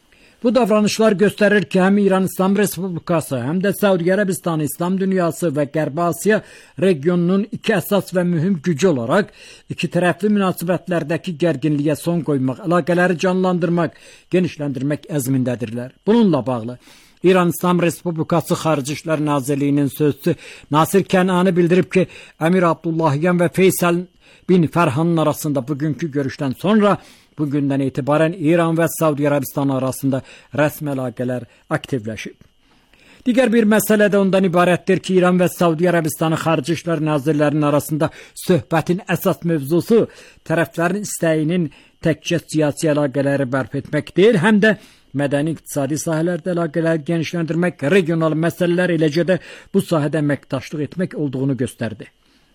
Bu davranışlar göstərir ki, həm İran İslam Respublikası, həm də Səudiyyə Ərəbistanı, İslam dünyası və Qərbi Asiya regionunun iki əsas və mühüm gücü olaraq iki tərəfli münasibətlərdəki gərginliyə son qoymaq, əlaqələri canlandırmaq, genişləndirmək əzmindədirlər. Bununla bağlı İran İslam Respublikası Xarici İşlər Nazirliyinin sözçüsü Nasir Kənani bildirib ki, Əmir Abdullahyan və Feysal bin Fərhanın arasında bugünkü görüşdən sonra bugündən etibarən İran və Səudiyyə Ərəbistanı arasında rəsmi əlaqələr aktivləşib. Digər bir məsələ də ondan ibarətdir ki, İran və Səudiyyə Ərəbistanı Xarici İşlər Nazirlərinin arasında söhbətin əsas mövzusu tərəflərin istəyinin təkcə siyasi əlaqələri bərpa etmək deyil, həm də mədəni iqtisadi sahələrdə əlaqələri genişləndirmək, regional məsələlər, eləcə də bu sahədə əməkdaşlıq etmək olduğunu göstərdi.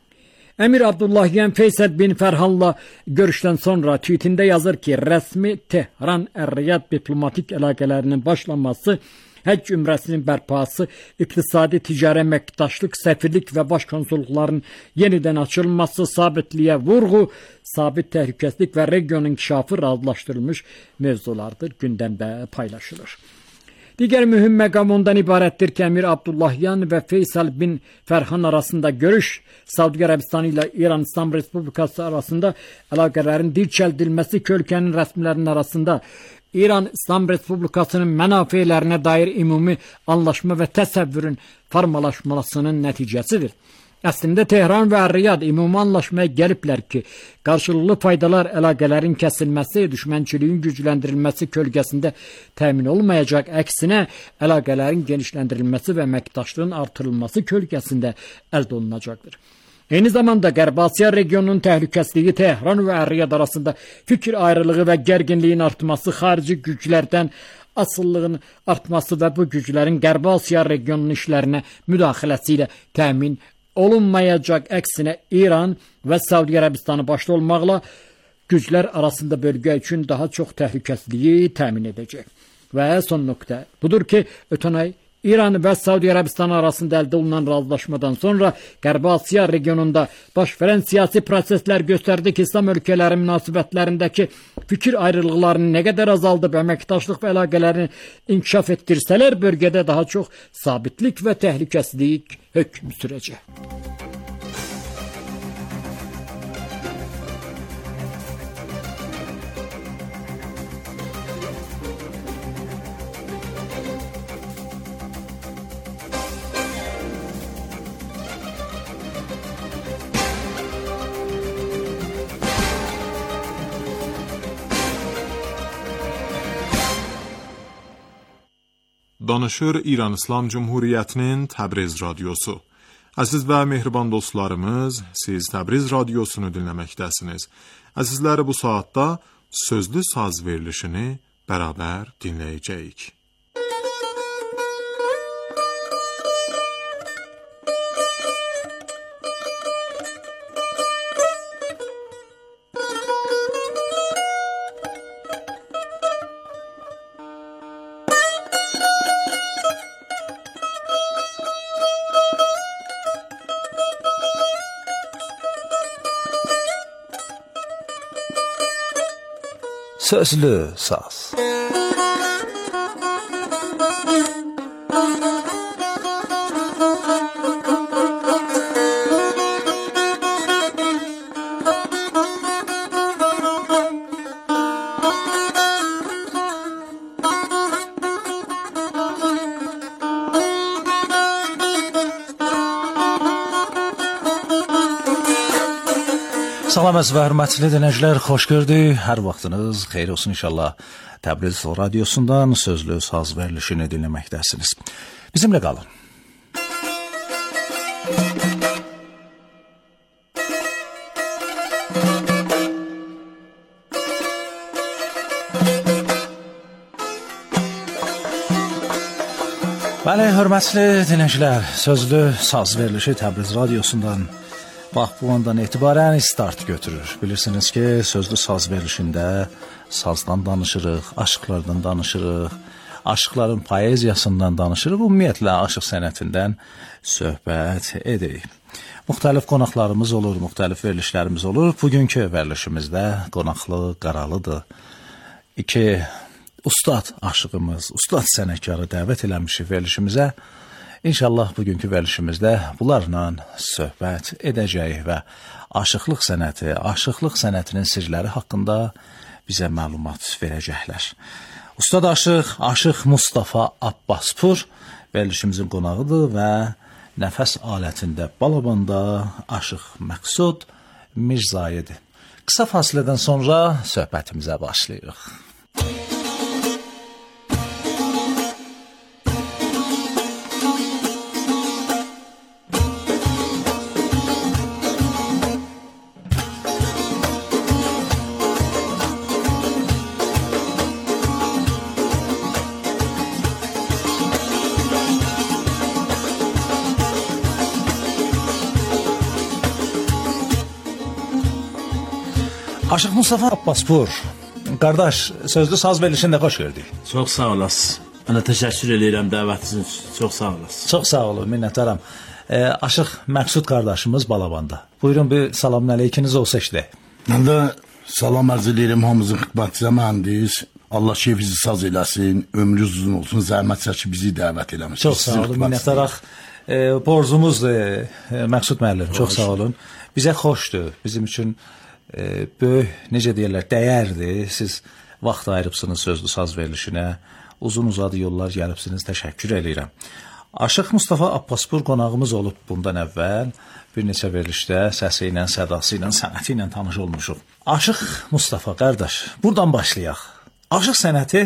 Əmir Abdullahyan Feysal bin Fərhanla görüşdən sonra tweetində yazır ki, rəsmi Tehran Ər-Riyad diplomatik əlaqələrinin başlanması, həcc ümrəsinin bərpası, iqtisadi ticari əməkdaşlıq, səfirlik və baş konsulluqların yenidən açılması, sabitliyə vurğu, sabit təhlükəsizlik və region inkişafı razılaşdırılmış mövzulardır, gündəmdə paylaşılır. Digər mühüm məqam ondan ibarətdir ki, Əmir Abdullahyan və Feysal bin Fərhan arasında görüş, Səudiyyə Ərəbistanı ilə İran İslam Respublikası arasında əlaqələrin dirçəldilməsi, ölkənin rəsmilərinin arasında İran İslam Respublikasının mənafelərinə dair ümumi anlaşma və təsəvvürün formalaşmasının nəticəsidir. Əslində Tehran və Ər-Riyad ümumi anlaşmaya gəliblər ki, qarşılıqlı faydalar əlaqələrin kəsilməsi, düşmənçiliyin gücləndirilməsi kölgəsində təmin olmayacaq, əksinə əlaqələrin genişləndirilməsi və əməkdaşlığın artırılması kölgəsində əldə olunacaqdır. Eyni zamanda Qərbi Asiya regionunun təhlükəsizliyi, Tehran və Ər-Riyad arasında fikir ayrılığı və gərginliyin artması, xarici güclərdən asıllığın artması və bu güclərin Qərbi Asiya regionunun işlərinə müdaxiləsi ilə təmin olunmayacaq, əksinə İran və Səudiyyə Ərəbistanı başda olmaqla güclər arasında bölgə üçün daha çox təhlükəsizliyi təmin edəcək. Və son nöqtə budur ki, ötən ay İran və Səudiyyə Ərəbistanı arasında əldə olunan razılaşmadan sonra Qərbi Asiya regionunda baş verən siyasi proseslər göstərdi ki, İslam ölkələri münasibətlərindəki fikir ayrılıqlarını nə qədər azaldıb, əməkdaşlıq və əlaqələrini inkişaf etdirsələr, bölgədə daha çox sabitlik və təhlükəsizlik hökm sürəcək. Danışır İran İslam Cumhuriyyətinin Təbriz radiosu. Əziz və mehriban dostlarımız, siz Təbriz radiosunu dinləməkdəsiniz. Əzizləri, bu saatda sözlü saz verilişini bərabər dinləyəcəyik. Sözlü saz. Salam əziz və hörmətli dinləyicilər, xoş gördük. Hər vaxtınız xeyir olsun inşallah. Təbriz radiosundan sözlü saz verilişini dinləməkdəsiniz. Bizimlə qalın. Bəli, hörmətli dinləyicilər, sözlü saz verilişi Təbriz radiosundan bax bu andan etibarən start götürür. Bilirsiniz ki, sözlü saz verilişində sazdan danışırıq, aşıqlardan danışırıq, aşıqların poeziyasından danışırıq, ümumiyyətlə aşıq sənətindən söhbət edirik. Müxtəlif qonaqlarımız olur, müxtəlif verilişlərimiz olur. Bugünkü verilişimizdə qonaqlı, qaralıdır. İki ustad aşığımız, ustad sənətkarı dəvət eləmişik verilişimizə. İnşallah bugünkü verilişimizdə bunlarla söhbət edəcəyik və aşıqlıq sənəti, aşıqlıq sənətinin sirləri haqqında bizə məlumat verəcəklər. Ustad aşıq, aşıq Mustafa Abbaspur verilişimizin qonağıdır və nəfəs alətində balabanda aşıq Məqsud Mirzayıdır. Qısa fasilədən sonra söhbətimizə başlayırıq. Aşıq Mustafa Abbaspur, qardaş, sözlü saz verilişində xoş gördük. Çox sağ olasınız. Mən də təşəkkür edirəm dəvətiniz üçün. Çox sağ olasınız. Çox sağ olun, minnətdaram. E, Aşıq Məqsud qardaşımız balabanda. Buyurun bir salamün əleykiniz olsa işdə. Mən də salam ərz edirəm hamımızın xidmətinizə mühəndis. Allah şefizi saz eləsin, ömrünüz uzun olsun, zəhmət çəkib bizi dəvət eləmiş. Çox sağ olun, minnətdaraq. E, borcumuzdur, e, Məqsud müəllim, çox sağ olun. Bizə xoşdur, bizim üçün e, böyük, necə deyirlər, dəyərdir. Siz vaxt ayırıbsınız sözlü saz verilişinə, uzun uzadı yollar gəlibsiniz, təşəkkür edirəm. Aşıq Mustafa Abbaspur qonağımız olub bundan əvvəl, bir neçə verilişdə səsi ilə, sədası ilə, sənəti ilə tanış olmuşuq. Aşıq Mustafa, qardaş, buradan başlayaq. Aşıq sənəti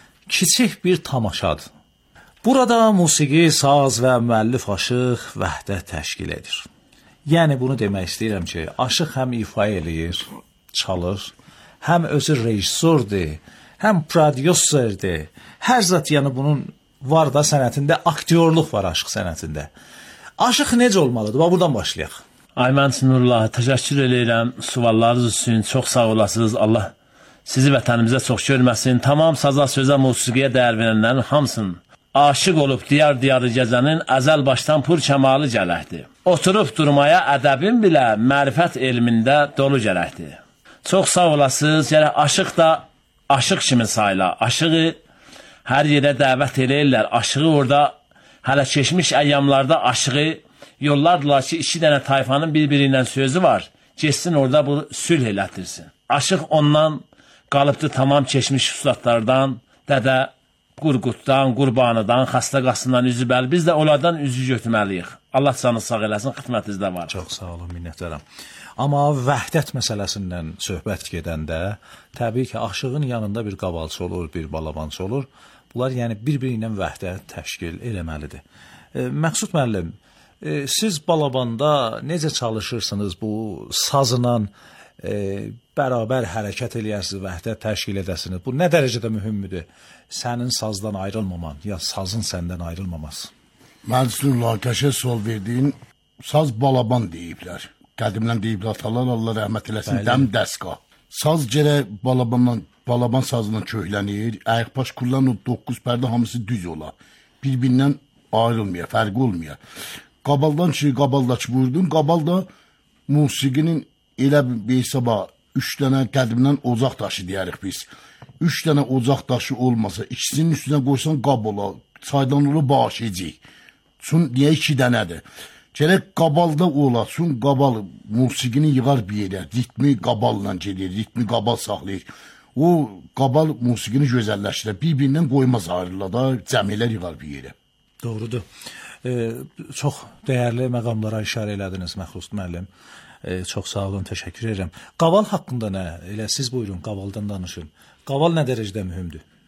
kiçik bir tamaşadır. Burada musiqi, saz və müəllif aşıq vəhdət təşkil edir. Yəni bunu demək istəyirəm ki, aşıq həm ifa eləyir, çalır, həm özü rejissordur, həm prodüserdir. Hər zat, yəni bunun var da sənətində, aktyorluq var aşıq sənətində. Aşıq necə olmalıdır? Bax, buradan başlayaq. Ay, mən Nurullah, təşəkkür edirəm suallarınız üçün. Çox sağ olasınız. Allah sizi vətənimizə çox görməsin. Tamam saza, sözə, musiqiyə dəyər verənlərin hamısının aşıq olub diyar-diyarı gəzənin əzəl başdan pur kəmalı gələkdir. Oturub durmaya ədəbin bilə mərifət elmində dolu gələkdir. Çox sağ olasınız. Yəni, aşıq da aşıq kimi sayıla. Aşığı hər yerə dəvət eləyirlər. Aşığı orada hələ keçmiş əyyamlarda aşığı yollardılar ki, iki dənə tayfanın bir-biri ilə sözü var. Geçsin orada bu sülh elətdirsin. Aşıq ondan qalıbdı tamam keçmiş üstadlardan, Dədə Qurquddan, Qurbanıdan, Xəstəqasından üzü bəli. Biz də onlardan üzü götürməliyik. Allah canı sağ eləsin, xidmətinizdə var. Çox sağ olun, minnətdaram. Amma vəhdət məsələsindən söhbət gedəndə, təbii ki, aşığın yanında bir qavalçı olur, bir balabançı olur. Bunlar yəni bir-biri ilə vəhdət təşkil eləməlidir. E, Məqsud müəllim, e, siz balabanda necə çalışırsınız bu sazla e, bərabər hərəkət eləyərsiniz, vəhdət təşkil edəsiniz? Bu nə dərəcədə mühümdür? Sənin sazdan ayrılmaman, ya sazın səndən ayrılmaması? Məzlullah, qəşəng sual verdiyin, saz balaban deyiblər. Qədimdən deyiblər, atalar Allah rəhmət eləsin, dəm dəstqa. Saz gərək balabanla, balaban sazla köhlənir, ayaqbaş kullan o doqquz pərdə hamısı düz ola. Bir-birindən ayrılmaya, fərqi olmaya. Qabaldan ki, qabaldakı vurdun, qabalda musiqinin elə bir hesaba üç dənə qədimdən ocaq daşı deyərik biz. Üç dənə ocaq daşı olmasa, ikisinin üstünə qoysan qab ola, çaydan olur başıcıq. Çün niyə iki dənədir? Gərək qabalda ola, çün qabal musiqini yığar bir yerə, ritmi qaballa gedir, ritmi qabal saxlayır. O qabal musiqini gözəlləşdirər, bir-birindən qoymaz ayrıla da, cəmiyyələr yığar bir yerə. Doğrudur. E, çox dəyərli məqamlara işarə elədiniz, Məxrust müəllim. E, çox sağ olun, təşəkkür edirəm. Qaval haqqında nə? Elə siz buyurun, qavaldan danışın. Qaval nə dərəcədə mühümdür?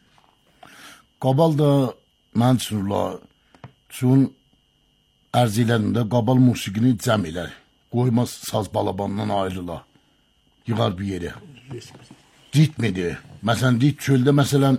Qabal da mən üçünlə üçün ərziylərində qabal musiqini cəm elər. Qoymaz saz balabandan ayrıla. Yığar bir yere. Ritmidir. Məsələn, rit çöldə məsələn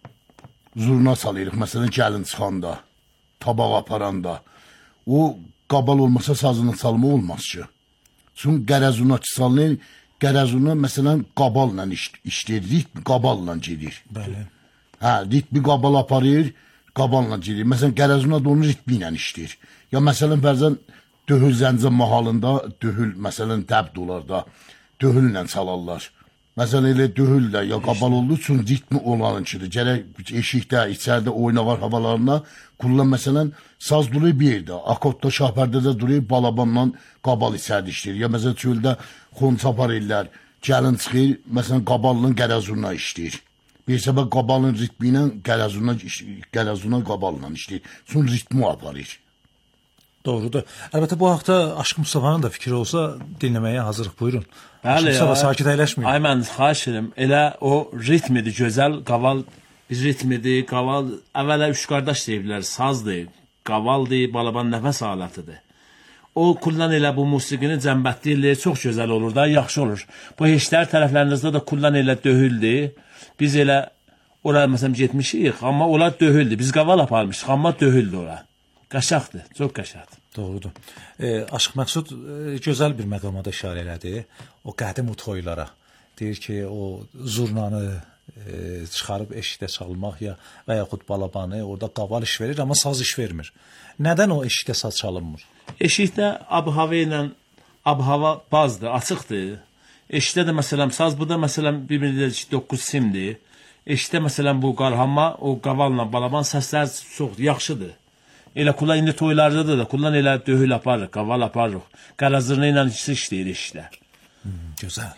zurna salırıq. Məsələn, gəlin çıxanda, tabaq aparanda. O qabal olmasa sazının salma olmaz ki. Çünki qərəzuna ki salınır, qərəzuna məsələn qaballa işləyir, ritm qaballa gedir. Bəli. Hə, ritmi qabal aparır, qaballa gedir. Məsələn, qərəzuna da onun ritmi ilə işləyir. Ya məsələn, bəzən döhül zəncə mahalında, döhül məsələn dəbd olar da, döhülle çalarlar. Məsələn, elə döhüllə ya qabal olduğu üçün ritmi olanınkidir. Gərək eşikdə, içəridə oynağar havalarına kullan məsələn, saz durur bir yerdə, akordda, şahpərdədə durur, balabanla qabal içəridə işləyir. Ya məsələn, çöldə xonçapar ellər, gəlin çıxır, məsələn, qaballa qərəzuna işləyir. Bir səbəb qabalın ritmi ilə qərəzuna, qərəzuna qaballa işləyir. Çünki ritmi aparır. Doğrudur. Əlbəttə bu haqda Aşıq Mustafa'nın da fikri olsa dinləməyə hazırıq. Buyurun. Bəli, Aşıq Mustafa sakit əyləşməyin. Ay mən xahiş edirəm. Elə o ritmidir gözəl, qaval bir ritmidir, qaval əvvələ üç qardaş deyiblər, sazdır, qavaldır, balaban nəfəs alətidir. O kullan elə bu musiqini cəmbətdirlər, çox gözəl olur da, yaxşı olur. Bu heçlər tərəflərinizdə də kullan elə döhüldür. Biz elə ora məsələn getmişik, amma onlar döhüldür. Biz qaval aparmışıq, amma döhüldür ora. Qəşəqdir, çox qəşəqdir. Doğrudur. E, Aşıq Məqsud e, gözəl bir məqamada işarə elədi. O qədim toylara. Deyir ki, o zurnanı e, çıxarıb eşikdə çalmaq ya və yaxud balabanı, orada qaval iş verir, amma saz iş vermir. Nədən o eşikdə saz çalınmır? Eşikdə ab-hava ilə ab-hava bazdır, açıqdır. Eşikdə də məsələn saz, bu da məsələn bir-birində doqquz simdir. Eşikdə məsələn bu qarhamma, o qavalla balaban səslər çox yaxşıdır. Elə kullan indi toylarda da da kullan elə döhül aparırıq, qaval aparırıq. Qarazırına ilə işləyir işlə. Hmm, gözəl.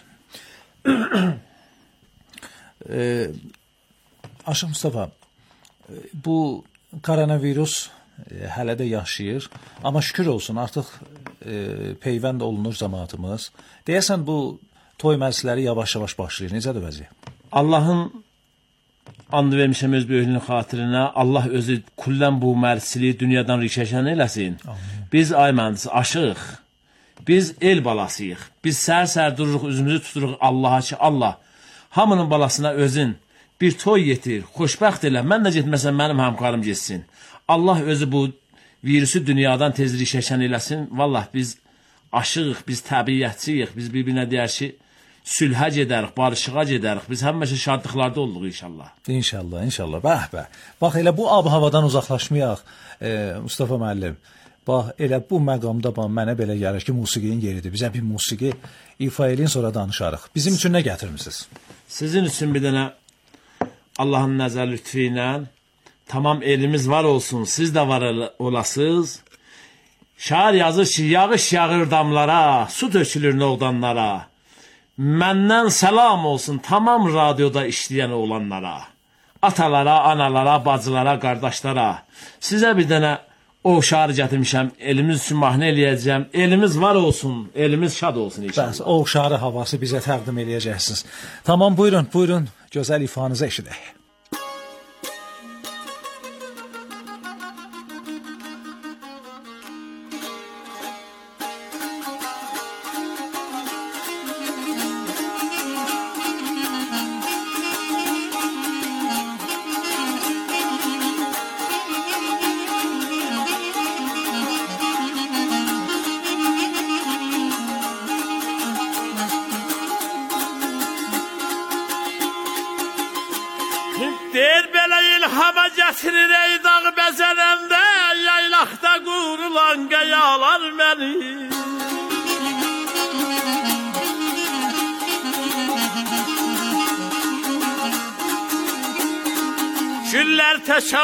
e, Aşıq Mustafa, bu koronavirus e, hələ də yaşayır, amma şükür olsun artıq e, peyvənd olunur cəmaatımız. Deyəsən bu toy məclisləri yavaş-yavaş başlayır. Necədir vəziyyət? Allahın and vermişəm öz böyüklüyünün xatirinə. Allah özü kullan bu mərciliyi dünyadan rişəşən eləsin. Amin. Biz ay mühəndis aşıq. Biz el balasıyıq. Biz sər-sər dururuq, üzümüzü tuturuq Allaha ki, Allah hamının balasına özün bir toy yetir, xoşbəxt elə. Mən də getməsəm mənim həmkarım getsin. Allah özü bu virüsü dünyadan tez rişəşən eləsin. Vallah biz aşığıq, biz təbiyyətçiyik. Biz bir-birinə deyər ki, sülhə gedərik, barışığa gedərik. Biz həmişə şadlıqlarda olduq inşallah. İnşallah, inşallah. Bəh, bəh. Bax, elə bu ab-havadan uzaqlaşmayaq, e, Mustafa müəllim. Bax, elə bu məqamda bax, mənə belə gəlir ki, musiqinin yeridir. Bizə bir musiqi ifa eləyin, sonra danışarıq. Bizim üçün nə gətirmisiniz? Sizin üçün bir dənə Allahın nəzər lütfü ilə tamam elimiz var olsun, siz də var olasınız. Şair yazır ki, yağış yağır damlara, su tökülür noğdanlara. Məndən səlam olsun tamam radioda işləyən oğlanlara, atalara, analara, bacılara, qardaşlara. Sizə bir dənə o şarı gətirmişəm, elimiz üçün mahnə eləyəcəm. Elimiz var olsun, elimiz şad olsun inşallah. Bəs o şarı havası bizə təqdim eləyəcəksiniz. Tamam, buyurun, buyurun, gözəl ifanızı eşidək. Der belə ilhama gətirir ey dağ bəzənəndə, yaylaqda qurulan qayalar məni. Güllər təşə